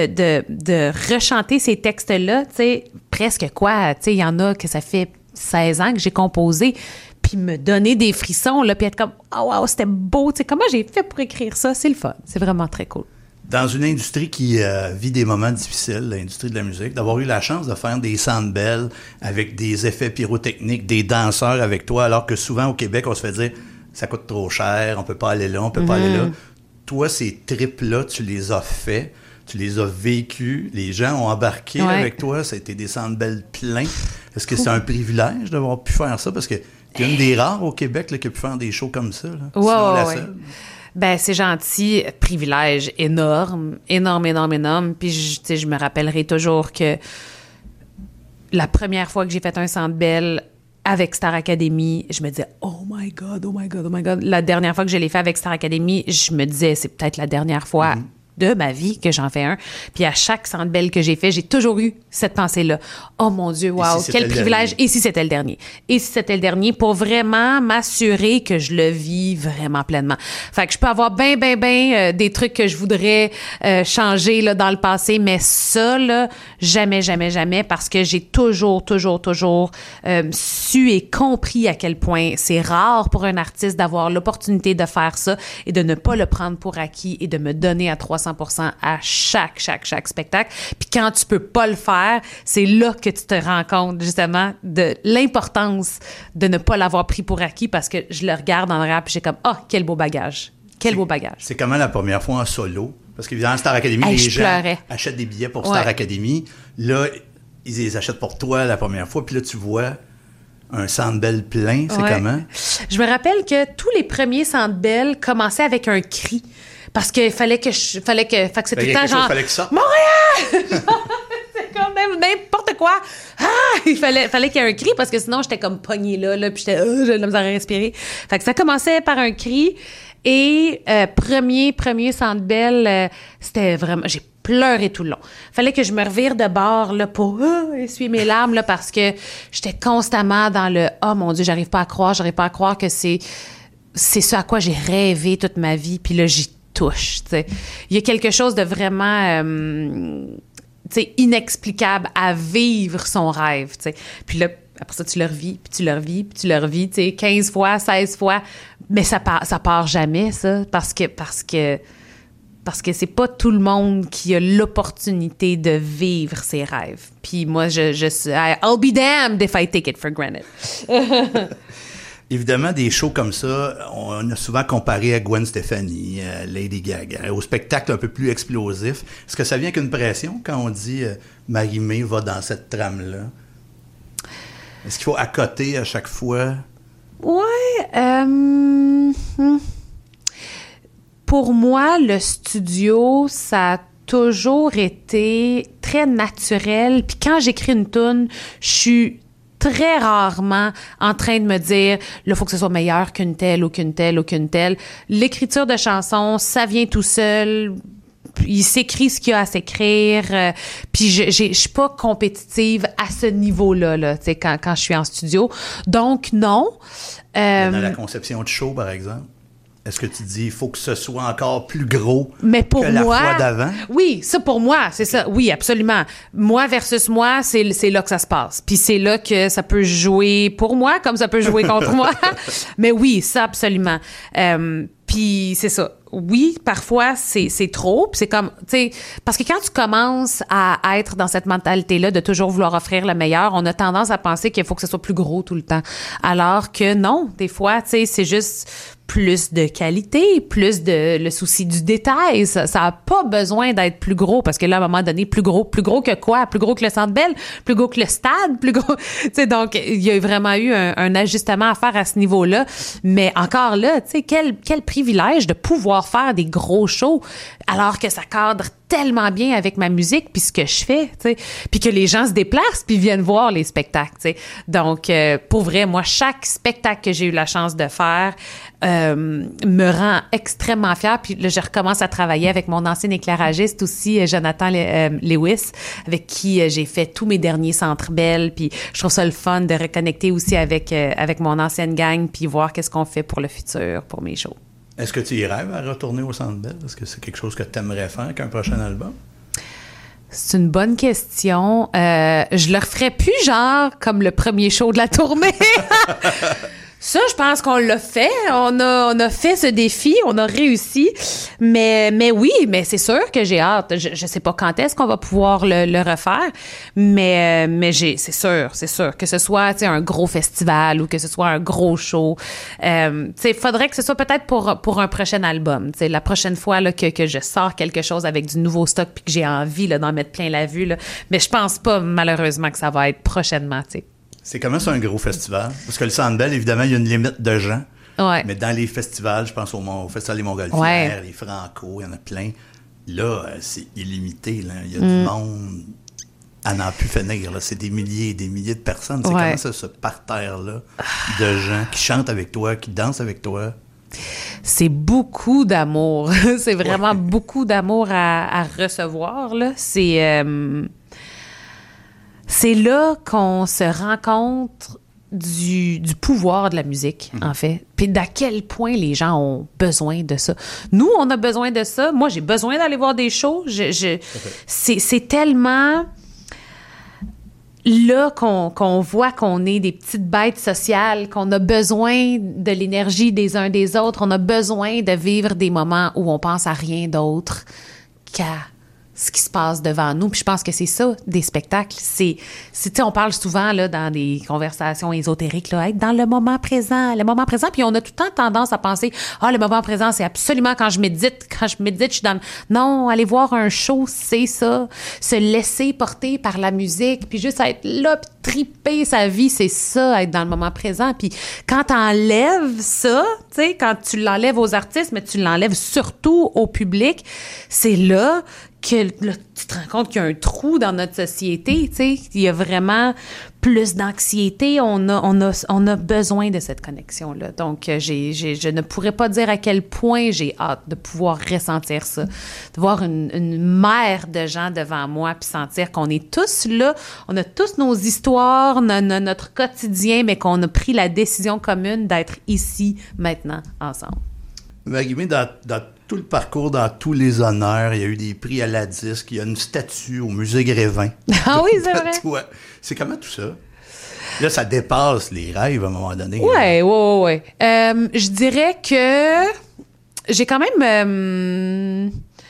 de rechanter ces textes-là, tu sais, presque quoi, tu sais, il y en a que ça fait 16 ans que j'ai composé, puis me donner des frissons, là, puis être comme « Oh wow, c'était beau! » Tu sais, comment j'ai fait pour écrire ça? C'est le fun. C'est vraiment très cool. Dans une industrie qui vit des moments difficiles, l'industrie de la musique, d'avoir eu la chance de faire des Sandbell avec des effets pyrotechniques, des danseurs avec toi, alors que souvent au Québec, on se fait dire « Ça coûte trop cher, on peut pas aller là, on peut pas aller là. » Toi, ces trips-là, tu les as faits, tu les as vécus, les gens ont embarqué avec toi, ça a été des Sandbell pleins. Est-ce que c'est un privilège d'avoir pu faire ça? Parce que tu es une des rares au Québec là, qui a pu faire des shows comme ça. Là. Sinon, la seule. Ben c'est gentil, privilège énorme. Puis je me rappellerai toujours que la première fois que j'ai fait un Centre Bell avec Star Academy, je me disais « Oh my God, oh my God, oh my God ». La dernière fois que je l'ai fait avec Star Academy, je me disais « C'est peut-être la dernière fois de ma vie que j'en fais un ». Puis à chaque Centre Bell que j'ai fait, j'ai toujours eu cette pensée-là. « Oh mon Dieu, wow, si quel privilège ». Et si c'était le dernier? Et si c'était le dernier pour vraiment m'assurer que je le vis vraiment pleinement. Fait que je peux avoir des trucs que je voudrais changer là, dans le passé, mais ça, là, jamais, jamais, jamais, parce que j'ai toujours su et compris à quel point c'est rare pour un artiste d'avoir l'opportunité de faire ça et de ne pas le prendre pour acquis et de me donner à 300% à chaque spectacle. Puis quand tu peux pas le faire, c'est là que tu te rends compte justement de l'importance de ne pas l'avoir pris pour acquis, parce que je le regarde en rap et j'ai comme « Ah, quel beau bagage! Quel beau bagage! » C'est comment la première fois en solo? Parce qu'évidemment, Star Academy, les gens achètent des billets pour Star Academy. Là, ils les achètent pour toi la première fois, puis là, tu vois un Centre Bell plein. C'est comment? Je me rappelle que tous les premiers Centre Bell commençaient avec un cri. Parce qu'il fallait que c'était tout le temps genre... Fallait que ça. Montréal! C'est comme n'importe quoi. Ah! Il fallait qu'il y ait un cri, parce que sinon, j'étais comme pognée là, puis j'étais... j'avais la misère à respirer. Fait que ça commençait par un cri. Et premier Centre Bell, c'était vraiment... J'ai pleuré tout le long. Fallait que je me revire de bord là, pour essuyer mes larmes là, parce que j'étais constamment dans le « Oh mon Dieu, j'arrive pas à croire que c'est ce à quoi j'ai rêvé toute ma vie. » Puis là, j'y touche. T'sais. Il y a quelque chose de vraiment inexplicable à vivre son rêve. T'sais. Puis là, après ça, tu le revis, puis tu le revis, puis tu le revis, 15 fois, 16 fois. Mais ça part jamais, ça, parce que c'est pas tout le monde qui a l'opportunité de vivre ses rêves. Puis moi, I'll be damned if I take it for granted. Évidemment, des shows comme ça, on a souvent comparé à Gwen Stefani, Lady Gaga, au spectacle un peu plus explosif. Est-ce que ça vient qu'une pression quand on dit Marie-Mé va dans cette trame-là? Est-ce qu'il faut accoter à chaque fois? Ouais. Pour moi, le studio, ça a toujours été très naturel. Puis quand j'écris une toune, je suis très rarement en train de me dire, là, il faut que ce soit meilleur qu'une telle ou qu'une telle ou qu'une telle. L'écriture de chansons, ça vient tout seul. Il s'écrit ce qu'il y a à s'écrire. Puis je suis pas compétitive à ce niveau-là, là, tu sais, quand je suis en studio. Donc, non. Dans la conception de show, par exemple? Est-ce que tu dis, il faut que ce soit encore plus gros que la fois d'avant? Oui, ça pour moi, c'est ça. Oui, absolument. Moi versus moi, c'est là que ça se passe. Puis c'est là que ça peut jouer pour moi comme ça peut jouer contre moi. Mais oui, ça absolument. Puis c'est ça. Oui, parfois, c'est trop. Puis c'est comme, tu sais, parce que quand tu commences à être dans cette mentalité-là de toujours vouloir offrir le meilleur, on a tendance à penser qu'il faut que ce soit plus gros tout le temps. Alors que non, des fois, tu sais, c'est juste plus de qualité, plus de le souci du détail. Ça a pas besoin d'être plus gros, parce que là, à un moment donné, plus gros que quoi? Plus gros que le Centre Bell? Plus gros que le stade? Plus gros... Tu sais, donc, il y a vraiment eu un ajustement à faire à ce niveau-là. Mais encore là, tu sais, quel privilège de pouvoir faire des gros shows alors que ça cadre tellement bien avec ma musique puis ce que je fais, tu sais, puis que les gens se déplacent puis viennent voir les spectacles, tu sais. Donc, pour vrai, moi, chaque spectacle que j'ai eu la chance de faire me rend extrêmement fière. Puis là, je recommence à travailler avec mon ancien éclairagiste aussi, Jonathan Lewis, avec qui j'ai fait tous mes derniers Centres Bell. Puis je trouve ça le fun de reconnecter aussi avec mon ancienne gang puis voir qu'est-ce qu'on fait pour le futur, pour mes shows. Est-ce que tu y rêves à retourner au Centre Bell? Est-ce que c'est quelque chose que tu aimerais faire avec un prochain album? C'est une bonne question. Je le referais plus genre comme le premier show de la tournée. Ça, je pense qu'on l'a fait. On a fait ce défi, on a réussi. Mais oui, mais c'est sûr que j'ai hâte. Je sais pas quand est-ce qu'on va pouvoir le refaire, mais c'est sûr que ce soit un gros festival ou que ce soit un gros show. Faudrait que ce soit peut-être pour un prochain album. T'sais, la prochaine fois là, que je sors quelque chose avec du nouveau stock puis que j'ai envie là, d'en mettre plein la vue. Là. Mais je pense pas malheureusement que ça va être prochainement. T'sais. C'est comment c'est un gros festival? Parce que le Centre Bell, évidemment, il y a une limite de gens. Ouais. Mais dans les festivals, je pense au Festival des Montgolfières, les Franco, il y en a plein. Là, c'est illimité. Là. Il y a du monde à n'en plus finir. Là. C'est des milliers et des milliers de personnes. C'est Ouais. comment ça, ce parterre-là de gens qui chantent avec toi, qui dansent avec toi? C'est beaucoup d'amour. C'est vraiment beaucoup d'amour à recevoir, là. C'est là qu'on se rend compte du pouvoir de la musique, en fait. Puis d'à quel point les gens ont besoin de ça. Nous, on a besoin de ça. Moi, j'ai besoin d'aller voir des shows. C'est tellement là qu'on voit qu'on est des petites bêtes sociales, qu'on a besoin de l'énergie des uns des autres. On a besoin de vivre des moments où on pense à rien d'autre qu'à ce qui se passe devant nous. Puis je pense que c'est ça, des spectacles. Tu sais, on parle souvent là, dans des conversations ésotériques, là, être dans le moment présent. Puis on a tout le temps tendance à penser, le moment présent, c'est absolument quand je médite. Quand je médite, je suis dans... Non, aller voir un show, c'est ça. Se laisser porter par la musique, puis juste être là, puis triper sa vie, c'est ça, être dans le moment présent. Puis quand t'enlèves ça, tu sais, quand tu l'enlèves aux artistes, mais tu l'enlèves surtout au public, c'est là que là, tu te rends compte qu'il y a un trou dans notre société, tu sais, il y a vraiment plus d'anxiété, on a besoin de cette connexion-là. Donc, je ne pourrais pas dire à quel point j'ai hâte de pouvoir ressentir ça, de voir une mer de gens devant moi, puis sentir qu'on est tous là, on a tous nos histoires, notre quotidien, mais qu'on a pris la décision commune d'être ici, maintenant, ensemble. Marie-Mé, dans tout le parcours, dans tous les honneurs, il y a eu des prix à la disque, il y a une statue au musée Grévin. Ah oui, c'est vrai. Toi. C'est comment tout ça? Là, ça dépasse les rêves à un moment donné. Oui. Je dirais que j'ai quand même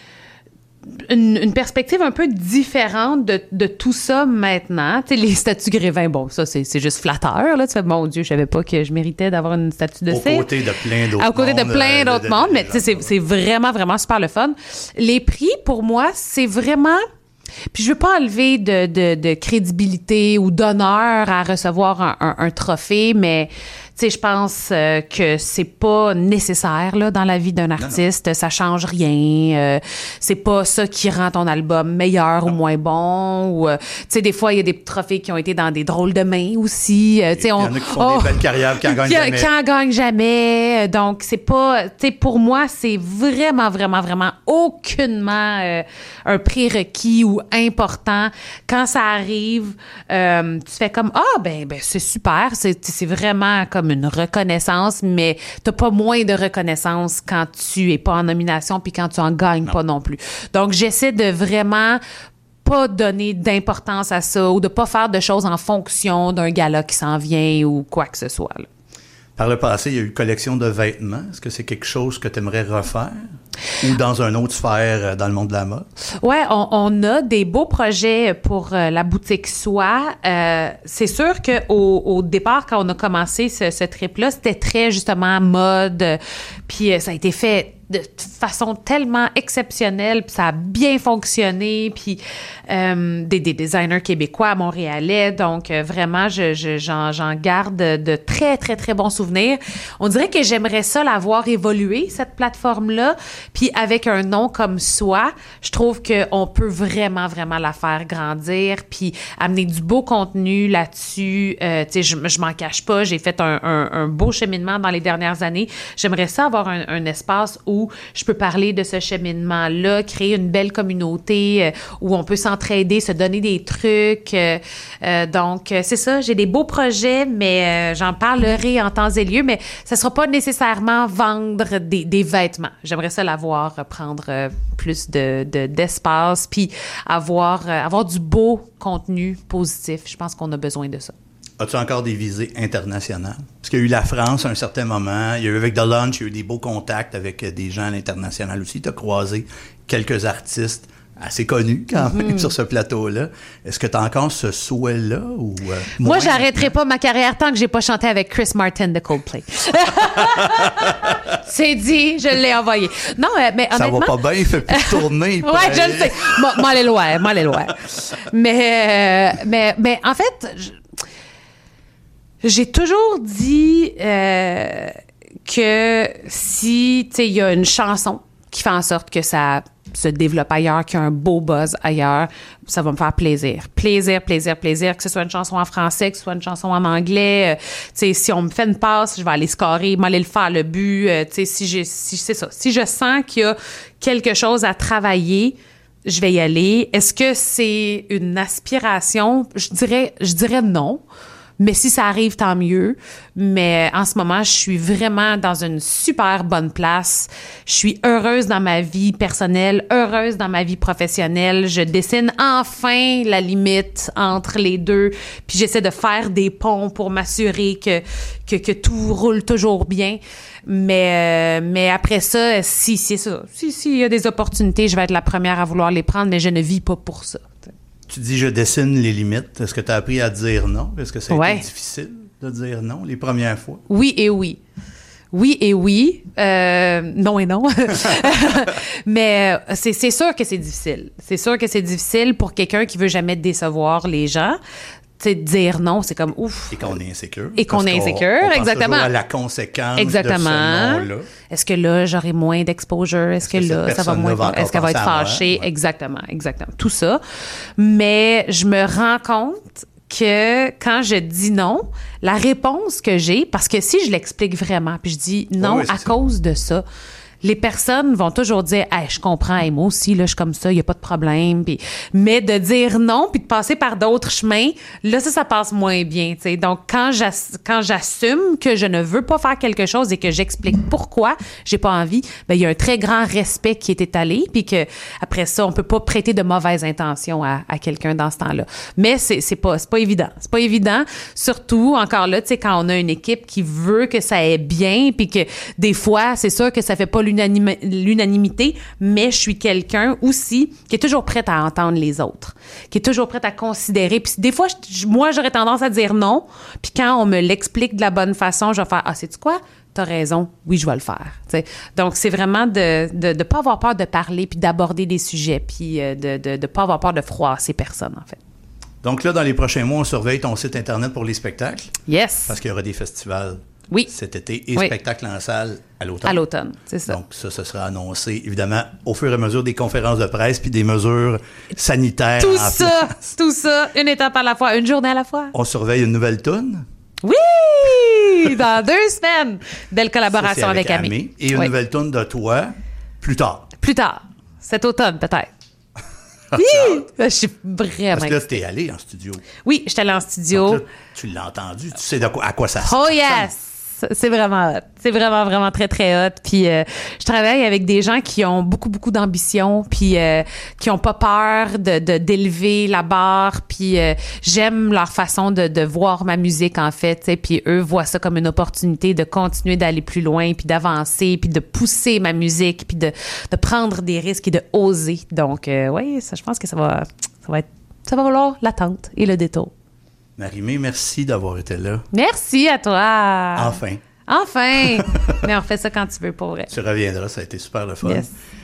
une perspective un peu différente de tout ça maintenant. Tu sais, les statues Grévin, bon, ça, c'est juste flatteur, là. Tu fais, mon Dieu, je savais pas que je méritais d'avoir une statue de cire. Aux côtés de plein d'autres mondes. Aux côtés de plein d'autres mondes, mais tu sais, c'est vraiment, vraiment super le fun. Les prix, pour moi, c'est vraiment... Puis je veux pas enlever de crédibilité ou d'honneur à recevoir un trophée, mais tu sais, je pense que c'est pas nécessaire là dans la vie d'un artiste. Non. Ça change rien. C'est pas ça qui rend ton album meilleur ou moins bon. Ou tu sais, des fois il y a des trophées qui ont été dans des drôles de mains aussi. Tu sais, il y en a qui font des belles carrières qui en gagnent jamais. Qui en gagnent jamais. Donc c'est pas, tu sais, pour moi c'est vraiment, vraiment, vraiment aucunement un prérequis ou important. Quand ça arrive, tu fais comme ben c'est super. C'est vraiment comme une reconnaissance, mais t'as pas moins de reconnaissance quand tu es pas en nomination puis quand tu en gagnes pas non plus. Donc, j'essaie de vraiment pas donner d'importance à ça ou de pas faire de choses en fonction d'un gala qui s'en vient ou quoi que ce soit, là. Par le passé, il y a eu une collection de vêtements. Est-ce que c'est quelque chose que tu aimerais refaire? Ou dans une autre sphère, dans le monde de la mode? Oui, on a des beaux projets pour la boutique Soi. C'est sûr qu'au départ, quand on a commencé ce trip-là, c'était très, justement, mode. Puis ça a été fait de façon tellement exceptionnelle, puis ça a bien fonctionné, puis des designers québécois, montréalais, donc vraiment, j'en garde de très, très, très bons souvenirs. On dirait que j'aimerais ça la voir évoluer, cette plateforme-là, puis avec un nom comme Soi, je trouve qu'on peut vraiment, vraiment la faire grandir, puis amener du beau contenu là-dessus. Tu sais, je m'en cache pas, j'ai fait un beau cheminement dans les dernières années. J'aimerais ça avoir un espace où je peux parler de ce cheminement-là, créer une belle communauté où on peut s'entraider, se donner des trucs. Donc, c'est ça, j'ai des beaux projets, mais j'en parlerai en temps et lieu, mais ça sera pas nécessairement vendre des vêtements. J'aimerais ça l'avoir, prendre plus d'espace, puis avoir du beau contenu positif. Je pense qu'on a besoin de ça. As-tu encore des visées internationales? Parce qu'il y a eu la France à un certain moment, il y a eu avec The Lunch, il y a eu des beaux contacts avec des gens à l'international aussi. Tu as croisé quelques artistes assez connus quand même sur ce plateau-là. Est-ce que tu as encore ce souhait-là? Ou, moi, j'arrêterai pas ma carrière tant que j'ai pas chanté avec Chris Martin de Coldplay. C'est dit, je l'ai envoyé. Non, mais honnêtement... Ça va pas bien, il fait plus de tourner. Ouais, je le sais. Moi, les loin. Mais en fait... J'ai toujours dit que si, tu sais, il y a une chanson qui fait en sorte que ça se développe ailleurs, qui a un beau buzz ailleurs, ça va me faire plaisir. Plaisir, plaisir, plaisir, que ce soit une chanson en français, que ce soit une chanson en anglais. Tu sais, si on me fait une passe, je vais aller scorer, m'aller le faire, le but. Tu sais, c'est ça. Si je sens qu'il y a quelque chose à travailler, je vais y aller. Est-ce que c'est une aspiration? Je dirais non. Mais si ça arrive, tant mieux. Mais en ce moment, je suis vraiment dans une super bonne place. Je suis heureuse dans ma vie personnelle, heureuse dans ma vie professionnelle. Je dessine enfin la limite entre les deux. Puis j'essaie de faire des ponts pour m'assurer que tout roule toujours bien. Mais après ça, si c'est ça. S'il y a des opportunités, je vais être la première à vouloir les prendre, mais je ne vis pas pour ça. Tu dis « je dessine les limites ». Est-ce que tu as appris à dire non? Est-ce que ça a été difficile de dire non les premières fois? Oui et oui. Oui et oui. Non et non. Mais c'est sûr que c'est difficile. C'est sûr que c'est difficile pour quelqu'un qui veut jamais décevoir les gens. T'sais, dire non, c'est comme ouf. Et qu'on est insécure. Et qu'on est insécure, on exactement. Pense à la conséquence exactement. de ce non-là. Est-ce que là, j'aurai moins d'exposure? Est-ce que là, ça va moins... Est-ce qu'elle va être fâchée? Ouais. Exactement. Tout ça. Mais je me rends compte que quand je dis non, la réponse que j'ai, parce que si je l'explique vraiment, puis je dis non à cause de ça, les personnes vont toujours dire hey, je comprends, hey, moi aussi là je suis comme ça, il y a pas de problème, puis mais de dire non puis de passer par d'autres chemins, là ça passe moins bien, tu sais. Donc quand j'assume que je ne veux pas faire quelque chose et que j'explique pourquoi j'ai pas envie, ben il y a un très grand respect qui est étalé, puis que après ça on peut pas prêter de mauvaises intentions à quelqu'un dans ce temps-là. Mais c'est pas évident, surtout encore là, tu sais, quand on a une équipe qui veut que ça aille bien, puis que des fois c'est sûr que ça fait pas l'unanimité, mais je suis quelqu'un aussi qui est toujours prête à entendre les autres, qui est toujours prête à considérer. Puis des fois, moi, j'aurais tendance à dire non, puis quand on me l'explique de la bonne façon, je vais faire « Ah, sais-tu quoi? T'as raison, oui, je vais le faire. » T'sais. Donc, c'est vraiment de pas avoir peur de parler, puis d'aborder des sujets, puis de pas avoir peur de froisser personne, en fait. Donc là, dans les prochains mois, on surveille ton site Internet pour les spectacles. Yes! Parce qu'il y aura des festivals cet été et spectacles en salle à l'automne. À l'automne, c'est ça. Donc ça, ce sera annoncé, évidemment, au fur et à mesure des conférences de presse puis des mesures sanitaires. Tout ça, une étape à la fois, une journée à la fois. On surveille une nouvelle toune. Oui! Dans 2 semaines. Belle collaboration avec Amé. Et une nouvelle toune de toi, plus tard. Plus tard. Cet automne, peut-être. Oui! Je suis vraiment... Parce que là, tu es allé en studio. Oui, je suis allée en studio. Donc là, tu l'as entendu. Tu sais à quoi ça ressemble. Oh yes! C'est vraiment hot. C'est vraiment, vraiment très, très hot. Puis je travaille avec des gens qui ont beaucoup, beaucoup d'ambition, puis qui ont pas peur d'élever la barre. Puis j'aime leur façon de voir ma musique, en fait. Puis eux voient ça comme une opportunité de continuer d'aller plus loin, puis d'avancer, puis de pousser ma musique, puis de prendre des risques et de oser. Donc, oui, ça, je pense que ça va valoir l'attente et le détour. Marie-Mé, merci d'avoir été là. Merci à toi. Enfin. Mais on fait ça quand tu veux, pour vrai. Tu reviendras, ça a été super le fun. Yes.